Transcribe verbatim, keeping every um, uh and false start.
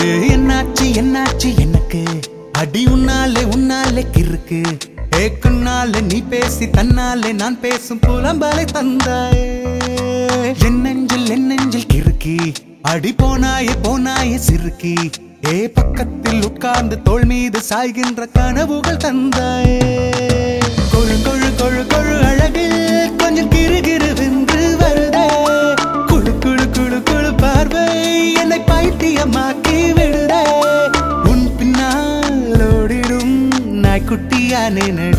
என்னாச்சு என்னாச்சு எனக்கு அடி உன்னாலே உன்னாலே கிறுக்கு ஏக்குன்னாலே நீ பேசி தன்னாலே நான் பேசும் புலம்பாலை தந்தாயே என் நெஞ்சில் என் நெஞ்சில் கிறுக்கி அடி போனாயே போனாயே சிறுக்கி ஏ பக்கத்தில் உட்கார்ந்து தோள் மீது சாய்கின்ற கனவுகள் தந்தாயே கொழு கொழு கொழு கொழு அழகு கொஞ்சம் கிறுகிறு வென்று வருதே குழு குழு குழு குழு பார்வை என்னை பைத்தியமாக்கி விடுதே உன் பின்னால் ஓடிடும் நாய்க்குட்டியானே